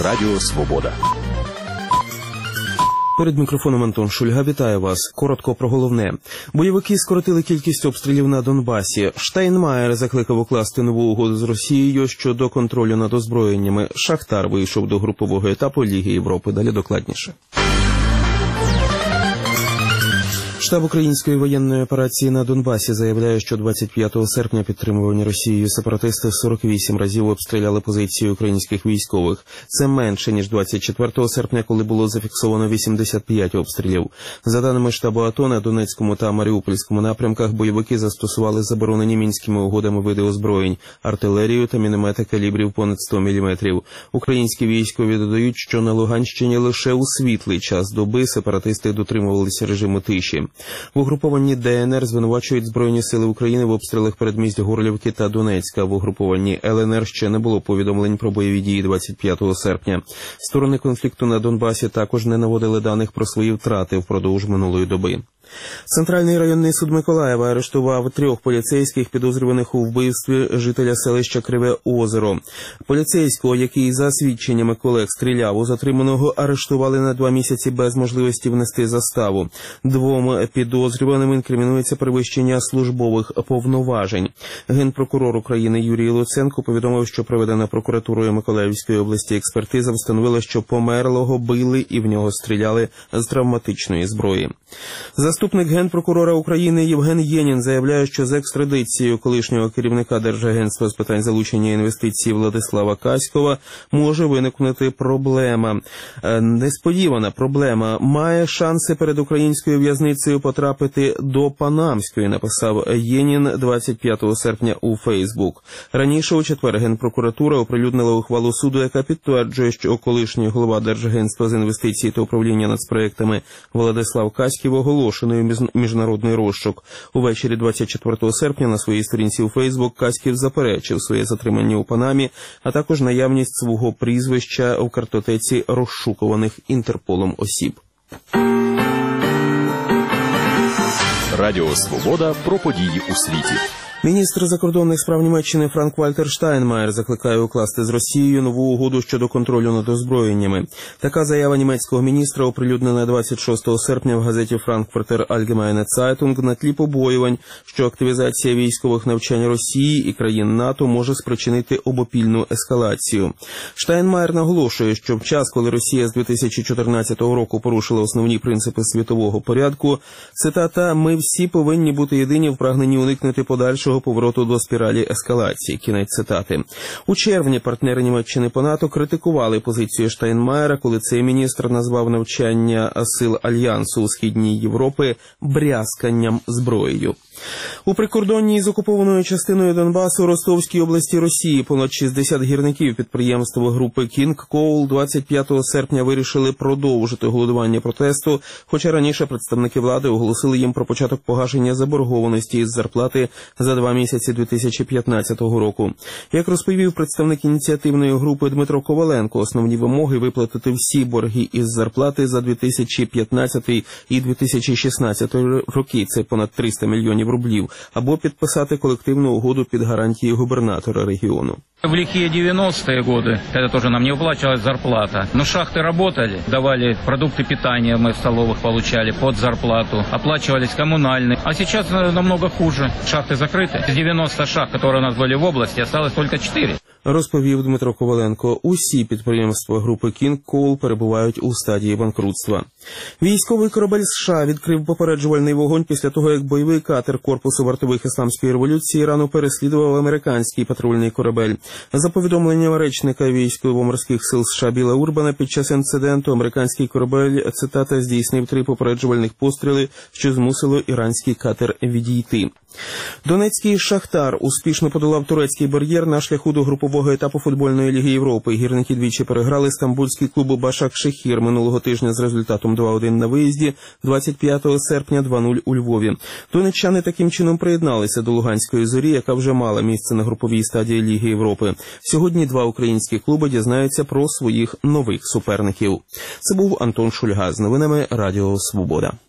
Радіо Свобода. Перед мікрофоном Антон Шульга. Вітаю вас. Коротко про головне. Бойовики скоротили кількість обстрілів на Донбасі. Штайнмаєр закликав укласти нову угоду з Росією щодо контролю над озброєннями. Шахтар вийшов до групового етапу Ліги Європи. Далі докладніше. Штаб української воєнної операції на Донбасі заявляє, що 25 серпня підтримувані Росією сепаратисти 48 разів обстріляли позиції українських військових. Це менше, ніж 24 серпня, коли було зафіксовано 85 обстрілів. За даними штабу АТО, на Донецькому та Маріупольському напрямках бойовики застосували заборонені Мінськими угодами види озброєнь – артилерію та міномети калібрів понад 100 мм. Українські військові додають, що на Луганщині лише у світлий час доби сепаратисти дотримувалися режиму тиші. В угрупованні ДНР звинувачують Збройні сили України в обстрілах передмість Горлівки та Донецька. В угрупованні ЛНР ще не було повідомлень про бойові дії 25 серпня. Сторони конфлікту на Донбасі також не наводили даних про свої втрати впродовж минулої доби. Центральний районний суд Миколаєва арештував 3 поліцейських, підозрюваних у вбивстві жителя селища Криве Озеро. Поліцейського, який за свідченнями колег стріляв у затриманого, арештували на 2 місяці без можливості внести заставу. 2 підозрюваним інкримінується перевищення службових повноважень. Генпрокурор України Юрій Луценко повідомив, що проведена прокуратурою Миколаївської області експертиза встановила, що померлого били і в нього стріляли з травматичної зброї. Заступник Генпрокурора України Євген Єнін заявляє, що з екстрадицією колишнього керівника Держагентства з питань залучення інвестицій Владислава Каськова може виникнути проблема. Несподівана проблема. Має шанси перед українською в'язницею потрапити до Панамської, написав Єнін 25 серпня у Фейсбук. Раніше у четвер Генпрокуратура оприлюднила ухвалу суду, яка підтверджує, що колишній голова Держагентства з інвестицій та управління нацпроектами Владислав Каськів оголошений міжнародний розшук. Увечері 24 серпня на своїй сторінці у Фейсбук Каськів заперечив своє затримання у Панамі, а також наявність свого прізвища у картотеці розшукуваних Інтерполом осіб. Радіо Свобода про події у світі. Міністр закордонних справ Німеччини Франк-Вальтер Штайнмаєр закликає укласти з Росією нову угоду щодо контролю над озброєннями. Така заява німецького міністра оприлюднена 26 серпня в газеті «Frankfurter Allgemeine Zeitung» на тлі побоювань, що активізація військових навчань Росії і країн НАТО може спричинити обопільну ескалацію. Штайнмаєр наголошує, що в час, коли Росія з 2014 року порушила основні принципи світового порядку, цитата, «ми всі повинні бути єдині в прагненні уникнути подальшого повороту до спіралі ескалації». Кінець цитати. У червні партнери Німеччини по НАТО критикували позицію Штайнмаєра, коли цей міністр назвав навчання сил Альянсу у Східній Європі брязканням зброєю. У прикордонній з окупованою частиною Донбасу Ростовській області Росії понад 60 гірників підприємства групи King Coal 25 серпня вирішили продовжити голодування протесту, хоча раніше представники влади оголосили їм про початок погашення заборгованості із зарплати за 2 місяці 2015 року. Як розповів представник ініціативної групи Дмитро Коваленко, основні вимоги виплатити всі борги із зарплати за 2015 і 2016 роки, це понад 300 мільйонів рублів, або підписати колективну угоду під гарантії губернатора регіону. В лихие 90-е годы, когда тоже нам не выплачивалась зарплата, но шахты работали, давали продукты питания, мы в столовых получали под зарплату, оплачивались коммунальные. А сейчас намного хуже. Шахты закрыты. Из 90 шахт, которые у нас были в области, осталось только 4. Розповів Дмитро Коваленко. Усі підприємства групи King Coal перебувають у стадії банкрутства. Військовий корабель США відкрив попереджувальний вогонь після того, як бойовий катер Корпусу вартових Ісламської революції Ірану переслідував американський патрульний корабель. За повідомленням речника військово-морських сил США Біла Урбана, під час інциденту американський корабель, цитата, здійснив 3 попереджувальних постріли, що змусило іранський катер відійти. Донецький «Шахтар» успішно подолав турецький бар'єр на шляху до групового етапу футбольної Ліги Європи. Гірники двічі переграли стамбульський клуб «Башак-Шехір» минулого тижня з результатом 2-1 на виїзді, 25 серпня 2-0 у Львові. Донеччани таким чином приєдналися до Луганської «Зорі», яка вже мала місце на груповій стадії Ліги Європи. Сьогодні 2 українські клуби дізнаються про своїх нових суперників. Це був Антон Шульга з новинами Радіо Свобода.